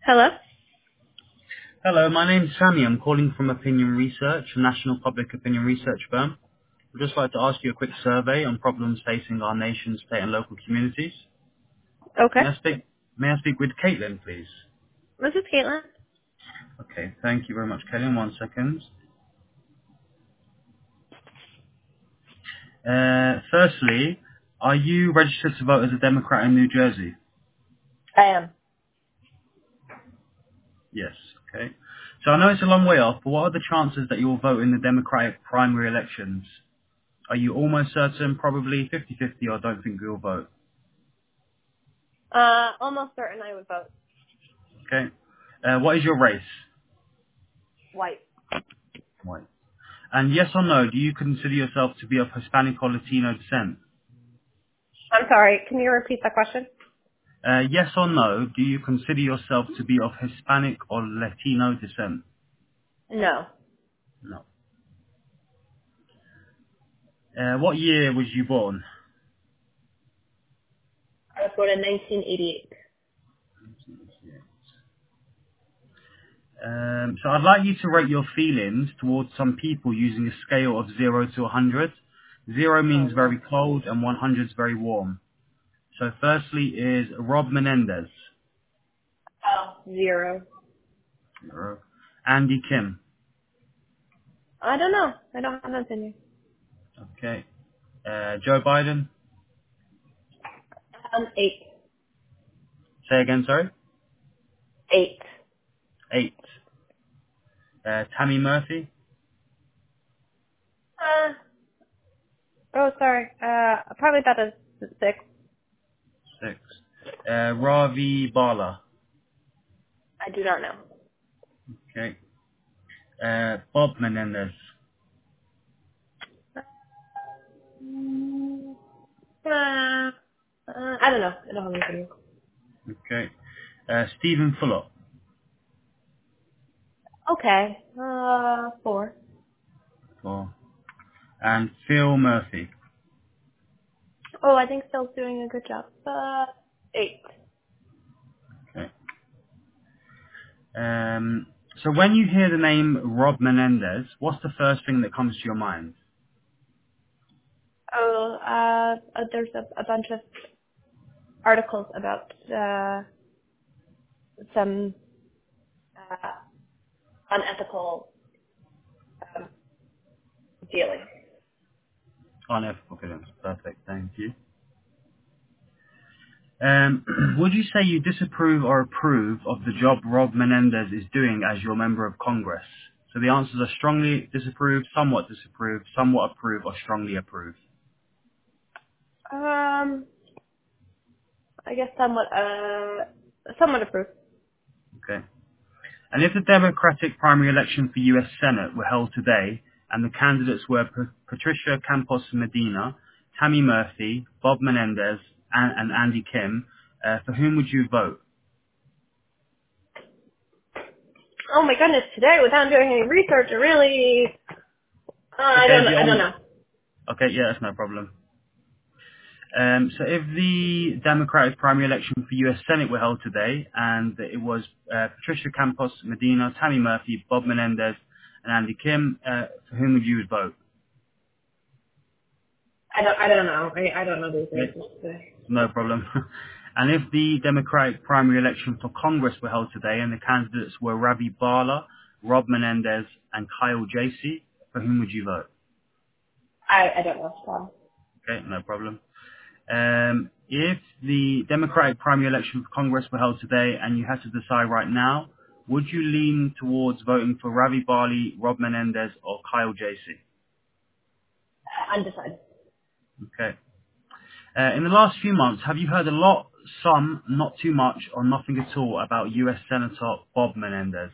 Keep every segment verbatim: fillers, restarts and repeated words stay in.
Hello? Hello, my name's Sammy. I'm calling from Opinion Research, a national public opinion research firm. I'd just like to ask you a quick survey on problems facing our nation's state and local communities. Okay. May I speak, may I speak with Caitlin, please? This is Caitlin. Okay, thank you very much, Caitlin. One second. Uh, firstly, are you registered to vote as a Democrat in New Jersey? I am. Yes, okay. So I know it's a long way off, but what are the chances that you'll vote in the Democratic primary elections? Are you almost certain, probably fifty-fifty, or don't think you'll vote? Uh, almost certain I would vote Okay. Uh, what is your race? white. White. And yes or no, do you consider yourself to be of Hispanic or Latino descent? I'm sorry, can you repeat that question? Uh, yes or no, do you consider yourself to be of Hispanic or Latino descent? No. No. Uh, what year was you born? I was born in nineteen eighty-eight. Um, so I'd like you to rate your feelings towards some people using a scale of zero to one hundred. Zero Oh means no. very cold and one hundred is very warm. So firstly is Rob Menendez. Oh, zero. Zero. Andy Kim. I don't know. I don't have an opinion. Okay. Uh, Joe Biden. Um, eight. Say again, sorry. Eight. Eight. Uh, Tammy Murphy. Uh, oh, sorry. Uh, probably about a six. Six. Uh, Ravi Bala. I do not know. Okay. Uh, Bob Menendez. Mm, Uh, uh, I don't know. I don't have an opinion. Okay. Uh, Stephen Fulop. Okay. Uh, four. Four. And Phil Murphy. Oh, I think Phil's doing a good job. Uh, eight. Okay. Um, so when you hear the name Rob Menendez, what's the first thing that comes to your mind? Oh, uh, uh, there's a, a bunch of articles about uh, some uh, unethical um, dealing. Unethical films. Perfect. Thank you. Um, would you say you disapprove or approve of the job Rob Menendez is doing as your member of Congress? So the answers are strongly disapprove, somewhat disapprove, somewhat approve, or strongly approve. Um, I guess somewhat, uh, somewhat approved. Okay. And if the Democratic primary election for U S Senate were held today, and the candidates were P- Patricia Campos Medina, Tammy Murphy, Bob Menendez, and, and Andy Kim, uh, for whom would you vote? Oh my goodness, today without doing any research, I really, uh, I Okay, don't if know, you I don't only, know. okay, yeah, that's no problem. Um, so if the Democratic primary election for U S Senate were held today, and it was uh, Patricia Campos Medina, Tammy Murphy, Bob Menendez, and Andy Kim, uh, for whom would you vote? I don't, I don't know. I, I don't know these Okay. answers today. No problem. And if the Democratic primary election for Congress were held today and the candidates were Ravi Bala, Rob Menendez, and Kyle Jasey, for whom would you vote? I, I don't know. So. Okay, no problem. Um, if the Democratic primary election for Congress were held today and you had to decide right now, would you lean towards voting for Ravi Bali, Rob Menendez, or Kyle Jasey? Undecided. Okay. Uh, in the last few months, have you heard a lot, some, not too much, or nothing at all about U S Senator Bob Menendez?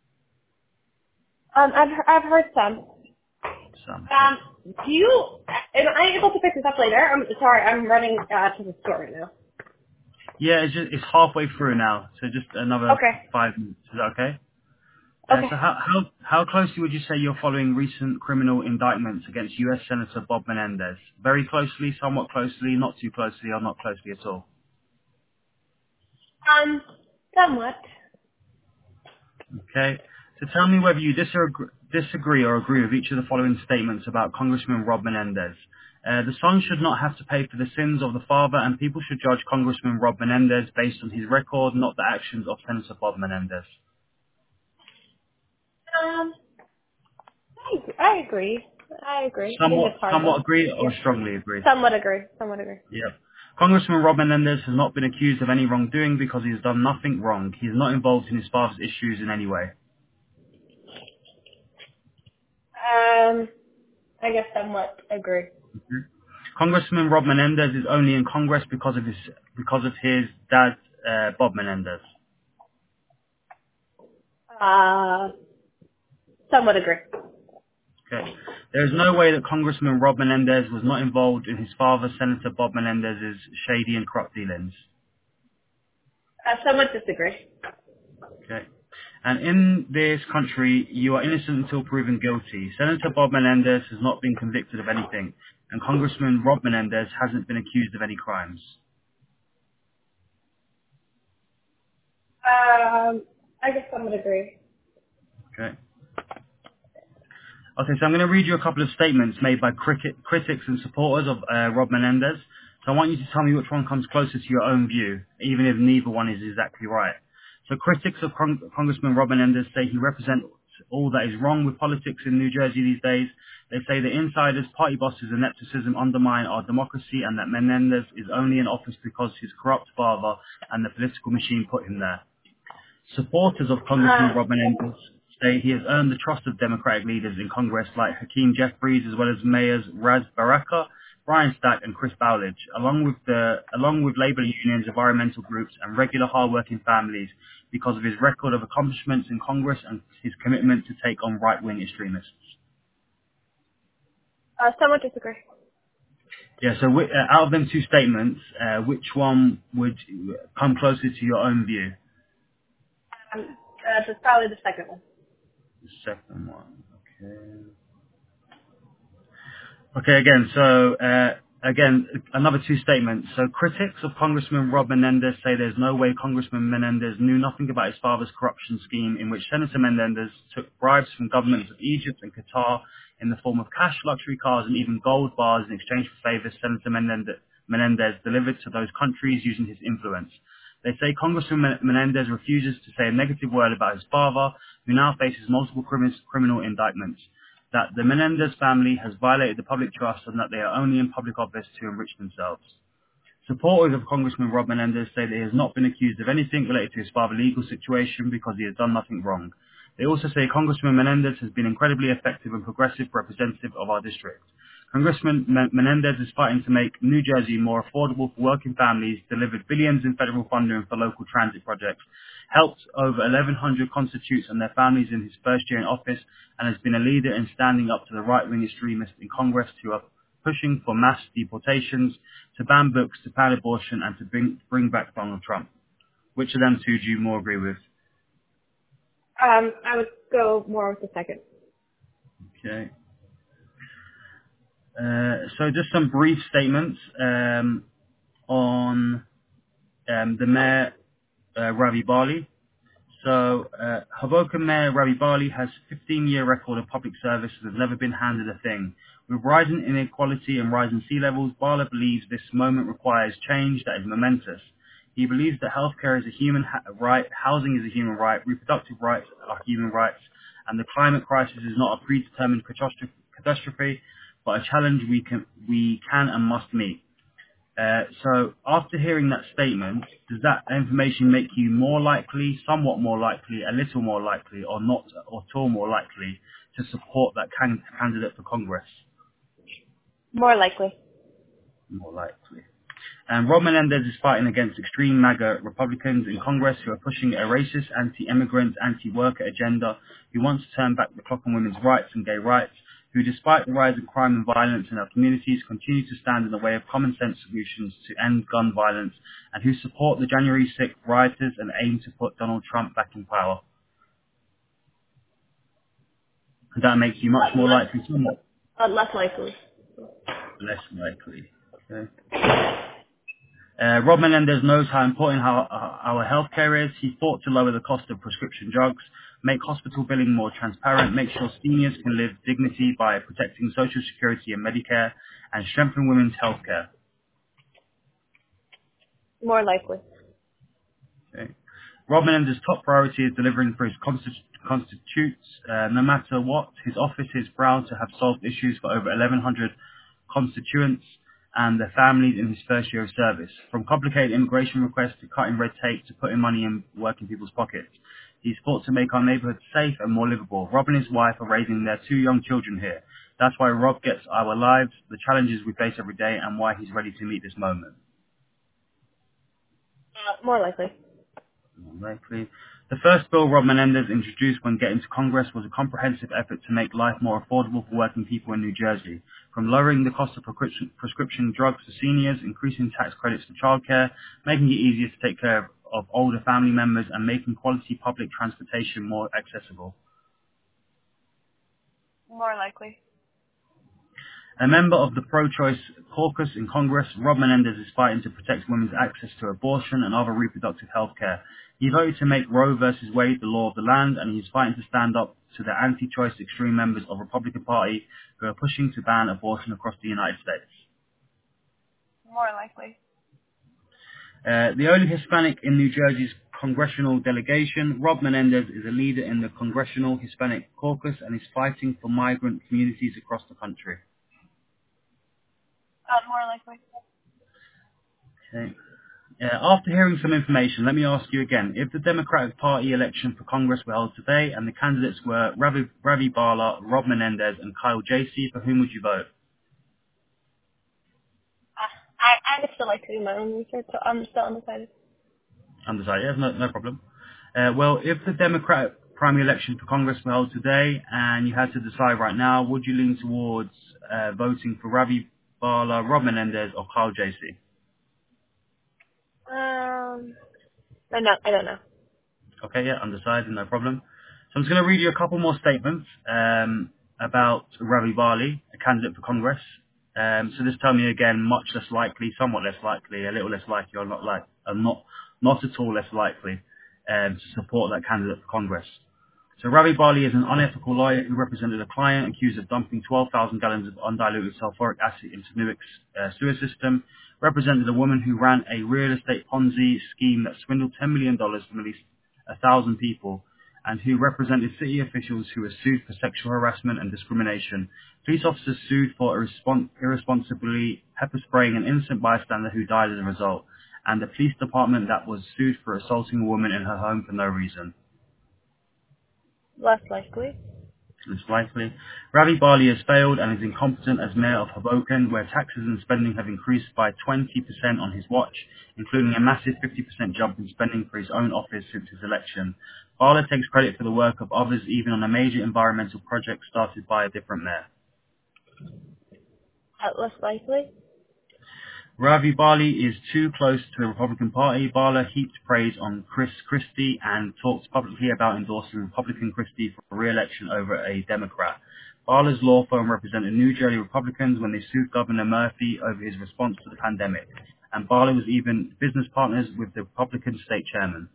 Um, I've, he- I've heard some. Some. Okay. Um, do you, am I able to pick this up later? I'm sorry, I'm running, uh, to the store right now. Yeah, it's just it's halfway through now, so just another Okay. five minutes. Is that okay? Uh, Okay. so how how how closely would you say you're following recent criminal indictments against U S Senator Bob Menendez? Very closely, somewhat closely, not too closely, or not closely at all? Um, somewhat. Okay. So tell me whether you disagree, disagree or agree with each of the following statements about Congressman Rob Menendez. Uh, the son should not have to pay for the sins of the father, and people should judge Congressman Rob Menendez based on his record, not the actions of Senator Bob Menendez. Um, I, I agree. I agree. I think Somewhat, it's harmless. somewhat agree or Yeah. strongly agree? Somewhat agree. Somewhat agree. Yep. Congressman Rob Menendez has not been accused of any wrongdoing because he has done nothing wrong. He is not involved in his father's issues in any way. Um, I guess somewhat agree. Mhm. Congressman Rob Menendez is only in Congress because of his because of his dad, uh, Bob Menendez. Uh, somewhat agree. Okay. There is no way that Congressman Rob Menendez was not involved in his father, Senator Bob Menendez's shady and corrupt dealings. Uh, somewhat disagree. Okay. And in this country, you are innocent until proven guilty. Senator Bob Menendez has not been convicted of anything, and Congressman Rob Menendez hasn't been accused of any crimes. Um, I guess somewhat agree. Okay. Okay, so I'm going to read you a couple of statements made by cricket, critics and supporters of uh, Rob Menendez. So I want you to tell me which one comes closer to your own view, even if neither one is exactly right. So critics of Cong- Congressman Rob Menendez say he represents all that is wrong with politics in New Jersey these days. They say that insiders, party bosses and nepotism undermine our democracy and that Menendez is only in office because his corrupt father and the political machine put him there. Supporters of Congressman Uh, Rob Menendez say he has earned the trust of Democratic leaders in Congress like Hakeem Jeffries, as well as mayors Raz Baraka, Brian Stack, and Chris Bowledge, along with the along with labor unions, environmental groups, and regular hard-working families, because of his record of accomplishments in Congress and his commitment to take on right-wing extremists. uh, somewhat disagree. Yeah. So, whi- uh, out of them two statements, uh, which one would come closer to your own view? Um, uh, that's probably the second one. The second one. Okay. Okay, again, so uh, again, another two statements. So critics of Congressman Rob Menendez say there's no way Congressman Menendez knew nothing about his father's corruption scheme in which Senator Menendez took bribes from governments of Egypt and Qatar in the form of cash, luxury cars, and even gold bars in exchange for favors Senator Menendez, Menendez delivered to those countries using his influence. They say Congressman Men- Menendez refuses to say a negative word about his father, who now faces multiple crimis- criminal indictments, that the Menendez family has violated the public trust and that they are only in public office to enrich themselves. Supporters of Congressman Rob Menendez say that he has not been accused of anything related to his father's legal situation because he has done nothing wrong. They also say Congressman Menendez has been incredibly effective and progressive representative of our district. Congressman Men- Menendez is fighting to make New Jersey more affordable for working families, delivered billions in federal funding for local transit projects, helped over eleven hundred constitutes and their families in his first year in office, and has been a leader in standing up to the right-wing extremists in Congress who are pushing for mass deportations, to ban books, to ban abortion, and to bring, bring back Donald Trump. Which of them two do you more agree with? Um, I would go more with the second. Okay. Uh, so just some brief statements um, on um, the mayor, uh, Ravi Bali. So, uh, Hoboken Mayor Ravi Bali has a fifteen-year record of public service and has never been handed a thing. With rising inequality and rising sea levels, Bala believes this moment requires change that is momentous. He believes that healthcare is a human ha- right, housing is a human right, reproductive rights are human rights, and the climate crisis is not a predetermined catastrophe, catastrophe but a challenge we can, we can and must meet. Uh, so after hearing that statement, does that information make you more likely, somewhat more likely, a little more likely, or not, or at all more likely to support that can- candidate for Congress? More likely. More likely. And Rob Menendez is fighting against extreme MAGA Republicans in Congress who are pushing a racist, anti-immigrant, anti-worker agenda, who want to turn back the clock on women's rights and gay rights, who, despite the rise in crime and violence in our communities, continue to stand in the way of common sense solutions to end gun violence, and who support the January sixth rioters and aim to put Donald Trump back in power. Does that make you much Uh, more less, likely, somewhat uh, less likely. less likely? Okay. Uh, Rob Menendez knows how important our, our healthcare is. He fought to lower the cost of prescription drugs. make hospital billing more transparent, make sure seniors can live dignity by protecting Social Security and Medicare, and strengthen women's healthcare. More likely. Okay. Rob Menendez's top priority is delivering for his constitu- constituents. Uh, no matter what, his office is proud to have solved issues for over eleven hundred constituents and their families in his first year of service. From complicated immigration requests to cutting red tape to putting money in working people's pockets. He's fought to make our neighborhood safe and more livable. Rob and his wife are raising their two young children here. That's why Rob gets our lives, the challenges we face every day, and why he's ready to meet this moment. Uh, more likely. Likely. The first bill Rob Menendez introduced when getting to Congress was a comprehensive effort to make life more affordable for working people in New Jersey, from lowering the cost of prescription, prescription drugs for seniors, increasing tax credits for childcare, making it easier to take care of, of older family members, and making quality public transportation more accessible. More likely. A member of the pro-choice caucus in Congress, Rob Menendez is fighting to protect women's access to abortion and other reproductive health care. He voted to make Roe versus Wade the law of the land, and he's fighting to stand up to the anti-choice extreme members of the Republican Party who are pushing to ban abortion across the United States. More likely. Uh, the only Hispanic in New Jersey's congressional delegation, Rob Menendez is a leader in the Congressional Hispanic Caucus and is fighting for migrant communities across the country. Uh, more likely. Okay. Uh, after hearing some information, let me ask you again. If the Democratic Party election for Congress were held today and the candidates were Ravi, Ravi Bala, Rob Menendez, and Kyle Jasey, for whom would you vote? Uh, I, I'd still like to do my own research, so I'm still undecided. Undecided, yes, no, no problem. Uh, well, if the Democratic primary election for Congress were held today and you had to decide right now, would you lean towards uh, voting for Ravi Bala, Rob Menendez, or Kyle Jasey? Um, I know, I don't know. Okay, yeah, undecided, no problem. So I'm just going to read you a couple more statements um, about Ravi Bali, a candidate for Congress. Um, so just tell me again, much less likely, somewhat less likely, a little less likely, or not like, uh, not not at all less likely um, to support that candidate for Congress. So Ravi Bali is an unethical lawyer who represented a client accused of dumping twelve thousand gallons of undiluted sulfuric acid into Newark's uh, sewer system, represented a woman who ran a real estate Ponzi scheme that swindled ten million dollars from at least one thousand people, and who represented city officials who were sued for sexual harassment and discrimination. Police officers sued for irrespons- irresponsibly pepper spraying an innocent bystander who died as a result, and the police department that was sued for assaulting a woman in her home for no reason. Less likely. Most likely. Ravi Bali has failed and is incompetent as mayor of Hoboken, where taxes and spending have increased by twenty percent on his watch, including a massive fifty percent jump in spending for his own office since his election. Bala takes credit for the work of others, even on a major environmental project started by a different mayor. Uh, less likely. Ravi Bali is too close to the Republican Party. Bala heaped praise on Chris Christie and talked publicly about endorsing Republican Christie for re-election over a Democrat. Bala's law firm represented New Jersey Republicans when they sued Governor Murphy over his response to the pandemic, and Bala was even business partners with the Republican state chairman.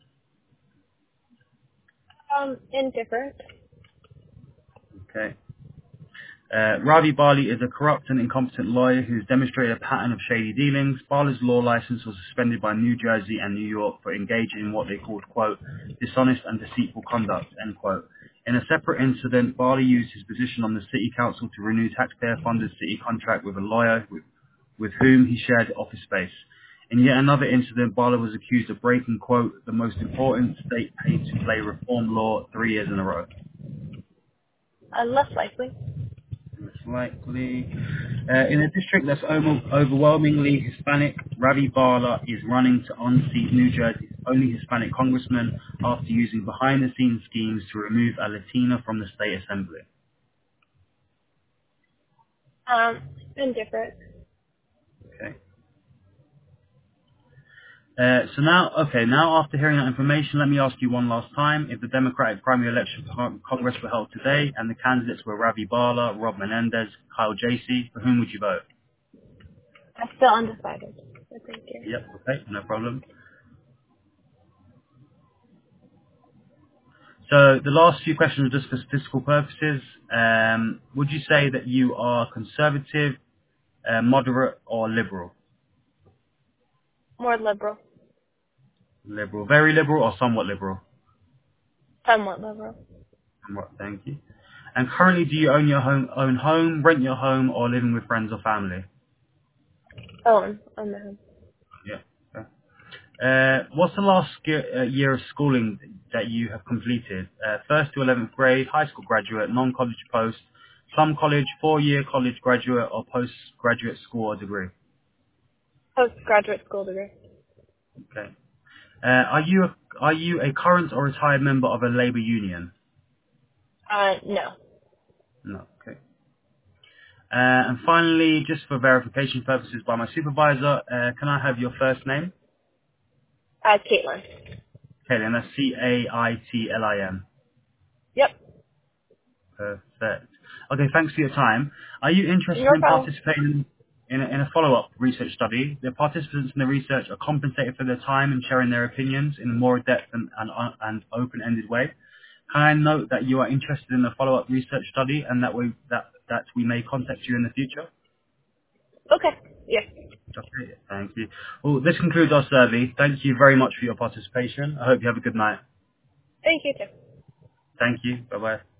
Um, indifferent. Okay. Uh, Ravi Bali is a corrupt and incompetent lawyer who's demonstrated a pattern of shady dealings. Bala's law license was suspended by New Jersey and New York for engaging in what they called, quote, dishonest and deceitful conduct, end quote. In a separate incident, Bali used his position on the city council to renew taxpayer-funded city contract with a lawyer with, with whom he shared office space. In yet another incident, Bala was accused of breaking, quote, the most important state pay-to-play reform law three years in a row. Uh, less likely. Most likely. Uh, in a district that's over- overwhelmingly Hispanic, Ravi Bala is running to unseat New Jersey's only Hispanic congressman after using behind-the-scenes schemes to remove a Latina from the state assembly. Um, indifferent. Okay. Uh, so now, okay, now after hearing that information, let me ask you one last time. If the Democratic primary election for Con- Congress were held today and the candidates were Ravi Bala, Rob Menendez, Kyle Jasey, for whom would you vote? I'm still undecided. So thank you. Yep, okay, no problem. So the last few questions are just for statistical purposes. Um, would you say that you are conservative, uh, moderate, or liberal? More liberal. Liberal, very liberal, or somewhat liberal? Somewhat liberal. Somewhat, thank you. And currently, do you own your home, own home, rent your home, or living with friends or family? Owen, on the home. Yeah. Okay. Uh, what's the last ge- uh, year of schooling that you have completed? Uh, first to eleventh grade, high school graduate, non-college post, some college, four-year college graduate, or postgraduate school or degree? Postgraduate school degree. Okay. Uh, are you a, are you a current or retired member of a labour union? Uh, no. No. Okay. Uh, and finally, just for verification purposes by my supervisor, uh, can I have your first name? Uh, Caitlin. Okay, and that's C A I T L I N. Yep. Perfect. Okay, thanks for your time. Are you interested No in problem. participating in a, in a follow-up research study? The participants in the research are compensated for their time and sharing their opinions in a more depth and, and, and open-ended way. Can I note that you are interested in the follow-up research study and that we, that, that we may contact you in the future? Okay. Yes. Okay, thank you. Well, this concludes our survey. Thank you very much for your participation. I hope you have a good night. Thank you too. Thank you. Bye-bye.